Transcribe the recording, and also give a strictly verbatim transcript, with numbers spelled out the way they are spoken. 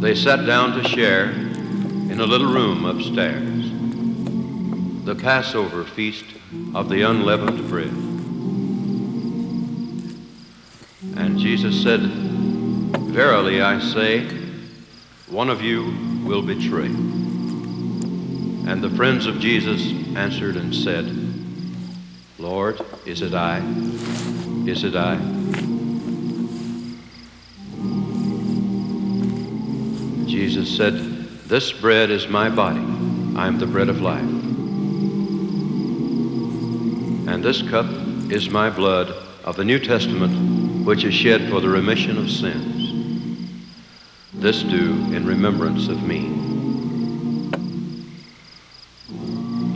they sat down to share in a little room upstairs, the Passover feast of the unleavened bread. And Jesus said, "Verily I say, one of you will betray." And the friends of Jesus answered and said, "Lord, is it I? Is it I?" Jesus said, "This bread is my body. I am the bread of life. And this cup is my blood of the New Testament, which is shed for the remission of sins. This do in remembrance of me."